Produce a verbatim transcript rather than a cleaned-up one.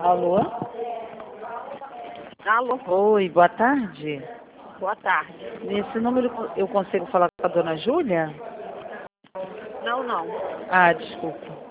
Alô? Alô? Oi, boa tarde. Boa tarde. Nesse número eu consigo falar com a dona Júlia? Não, não. Ah, desculpa.